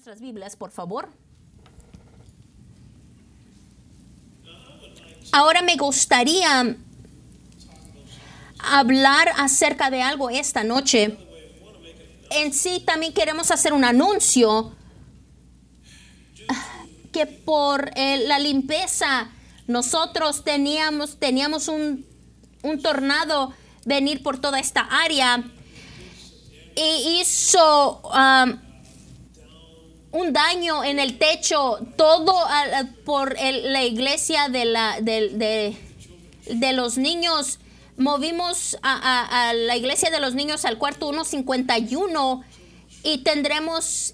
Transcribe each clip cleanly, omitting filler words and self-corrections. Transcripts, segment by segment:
nuestras Biblias, por favor. Ahora me gustaría hablar acerca de algo esta noche. En sí también queremos hacer un anuncio que por la limpieza nosotros teníamos un tornado venir por toda esta área y hizo un daño en el techo, todo por la iglesia de los niños. Movimos a la iglesia de los niños al cuarto 151 y tendremos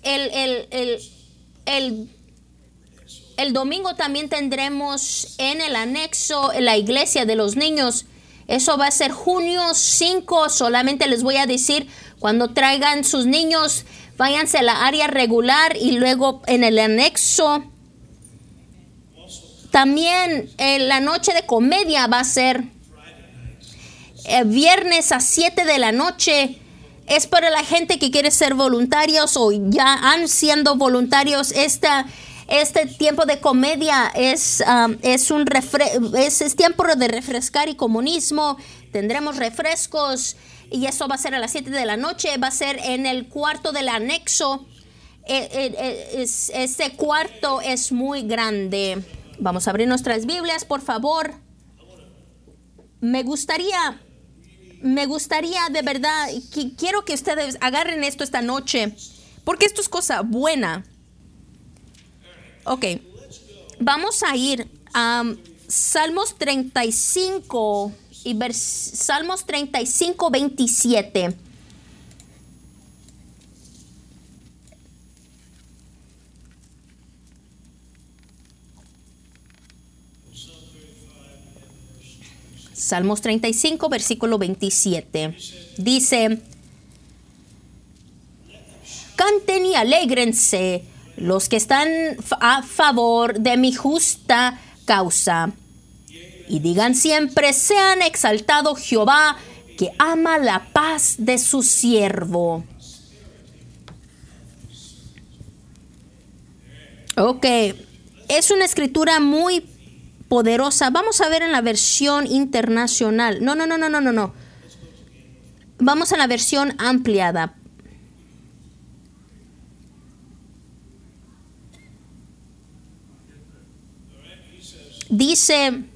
el domingo también tendremos en el anexo la iglesia de los niños. Eso va a ser junio 5. Solamente les voy a decir, cuando traigan sus niños, váyanse a la área regular y luego en el anexo. También la noche de comedia va a ser viernes a 7 de la noche. Es para la gente que quiere ser voluntarios o ya han siendo voluntarios. Este tiempo de comedia es tiempo de refrescar y comunismo. Tendremos refrescos y eso va a ser a las 7 de la noche. Va a ser en el cuarto del anexo. Ese cuarto es muy grande. Vamos a abrir nuestras Biblias, por favor. Me gustaría de verdad, quiero que ustedes agarren esto esta noche, porque esto es cosa buena. Ok, vamos a ir a Salmos 35 y Salmos 35, 27. Salmos 35, versículo 27. Dice: canten y alégrense los que están a favor de mi justa causa. Y digan siempre: sean exaltado Jehová, que ama la paz de su siervo. Ok, es una escritura muy poderosa. Vamos a ver en la versión internacional. No. Vamos a la versión ampliada. Dice: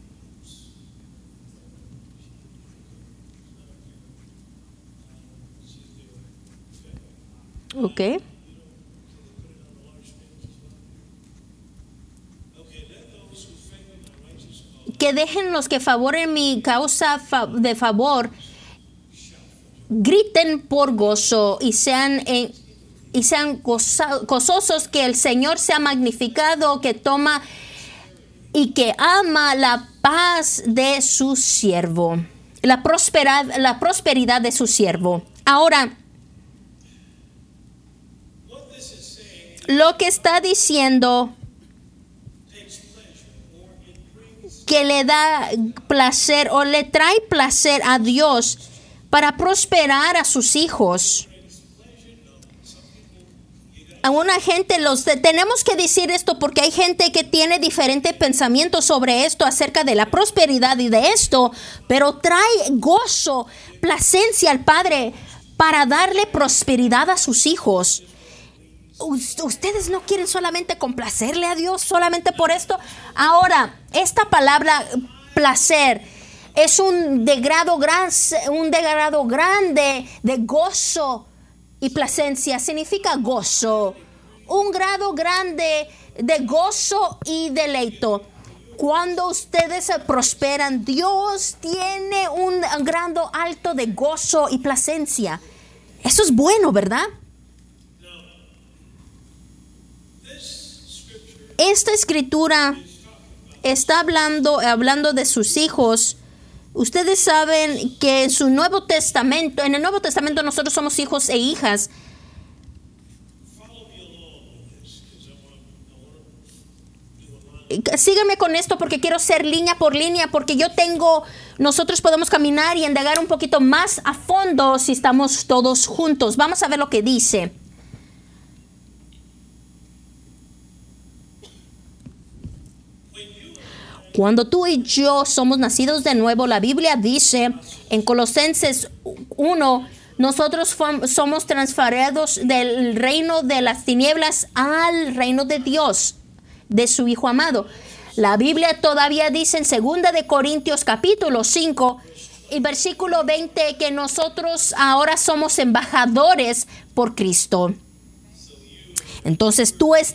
ok. Que dejen los que favoren mi causa de favor, griten por gozo y sean gozosos, que el Señor sea magnificado, que toma y que ama la paz de su siervo, la prosperidad de su siervo. Ahora, lo que está diciendo que le da placer o le trae placer a Dios para prosperar a sus hijos. A una gente tenemos que decir esto porque hay gente que tiene diferentes pensamientos sobre esto acerca de la prosperidad y de esto, pero trae gozo, placencia al Padre para darle prosperidad a sus hijos. Ustedes no quieren solamente complacerle a Dios solamente por esto. Ahora, esta palabra placer es un degrado grande de gozo y placencia. Significa gozo, un grado grande de gozo y deleito. Cuando ustedes prosperan, Dios tiene un grado alto de gozo y placencia. Eso es bueno, ¿verdad? Esta escritura está hablando de sus hijos. Ustedes saben que en el Nuevo Testamento nosotros somos hijos e hijas. Síganme con esto porque quiero ser línea por línea, porque nosotros podemos caminar y indagar un poquito más a fondo si estamos todos juntos. Vamos a ver lo que dice. Cuando tú y yo somos nacidos de nuevo, la Biblia dice en Colosenses 1, nosotros somos transferidos del reino de las tinieblas al reino de Dios, de su Hijo amado. La Biblia todavía dice en 2 de Corintios capítulo 5 y versículo 20 que nosotros ahora somos embajadores por Cristo. Entonces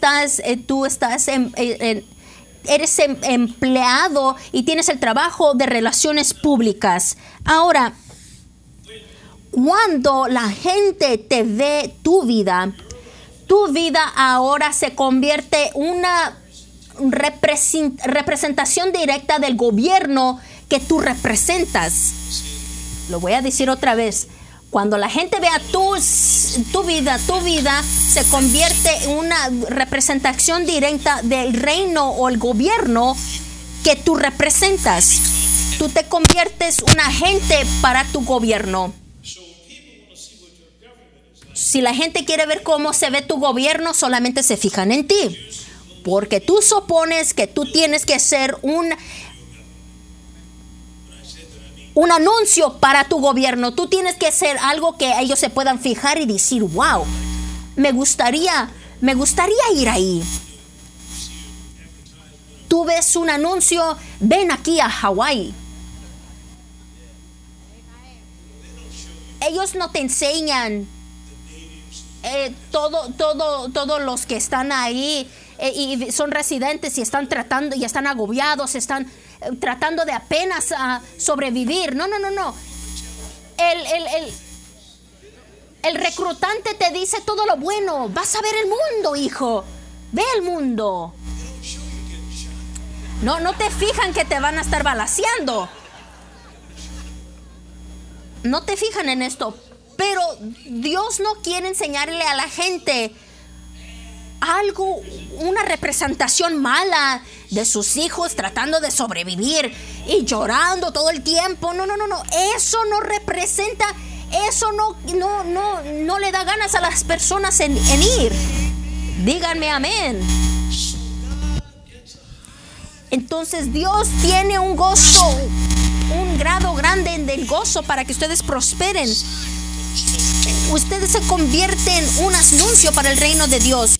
eres empleado y tienes el trabajo de relaciones públicas. Ahora, cuando la gente te ve tu vida ahora se convierte en una representación directa del gobierno que tú representas. Lo voy a decir otra vez. Cuando la gente vea tu vida se convierte en una representación directa del reino o el gobierno que tú representas. Tú te conviertes un agente para tu gobierno. Si la gente quiere ver cómo se ve tu gobierno, solamente se fijan en ti. Porque tú supones que tú tienes que ser un anuncio para tu gobierno. Tú tienes que ser algo que ellos se puedan fijar y decir, wow, me gustaría ir ahí. Tú ves un anuncio, ven aquí a Hawái. Ellos no te enseñan todos los que están ahí y son residentes y están tratando y están agobiados, están tratando de apenas sobrevivir. No. El reclutante te dice todo lo bueno. Vas a ver el mundo, hijo. Ve el mundo. No te fijan que te van a estar balaceando. No te fijan en esto. Pero Dios no quiere enseñarle a la gente algo, una representación mala de sus hijos tratando de sobrevivir y llorando todo el tiempo. No. Eso no representa, eso no le da ganas a las personas en ir. Díganme amén. Entonces Dios tiene un gozo, un grado grande del gozo para que ustedes prosperen. Ustedes se convierten en un anuncio para el reino de Dios.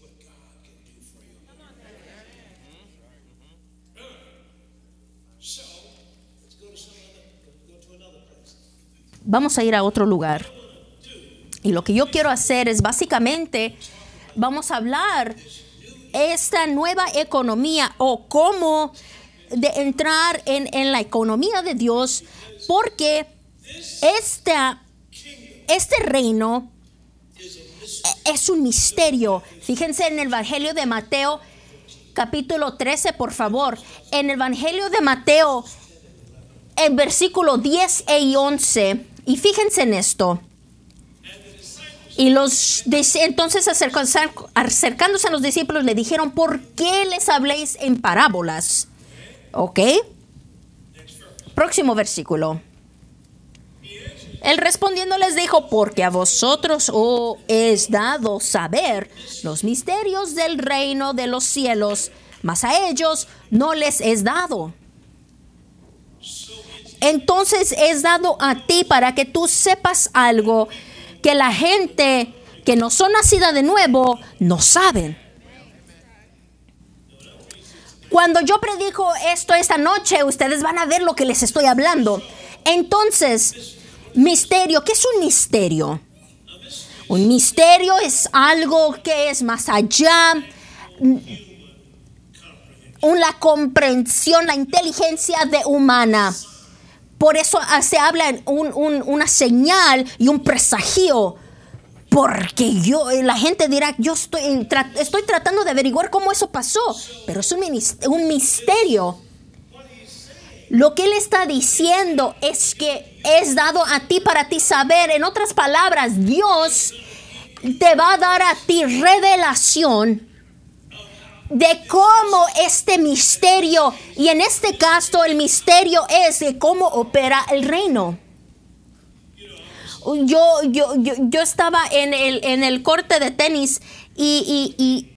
Vamos a ir a otro lugar. Y lo que yo quiero hacer es básicamente, vamos a hablar esta nueva economía o cómo de entrar en la economía de Dios, porque este reino es un misterio. Fíjense en el Evangelio de Mateo, capítulo 13, por favor. En el Evangelio de Mateo, en versículo 10 y 11. Y fíjense en esto. Y entonces acercándose a los discípulos le dijeron, ¿por qué les habléis en parábolas? ¿Ok? Próximo versículo. Él respondiendo les dijo, porque a vosotros os es dado saber los misterios del reino de los cielos, mas a ellos no les es dado. Entonces es dado a ti para que tú sepas algo que la gente que no son nacida de nuevo no saben. Cuando yo predico esto esta noche, ustedes van a ver lo que les estoy hablando. Entonces, misterio, ¿qué es un misterio? Un misterio es algo que es más allá, una comprensión, la inteligencia humana. Por eso se habla en una señal y un presagio. Porque la gente dirá, yo estoy tratando de averiguar cómo eso pasó. Pero es un misterio. Lo que él está diciendo es que es dado a ti para ti saber. En otras palabras, Dios te va a dar a ti revelación de cómo este misterio, y en este caso el misterio es de cómo opera el reino. Yo estaba en el corte de tenis y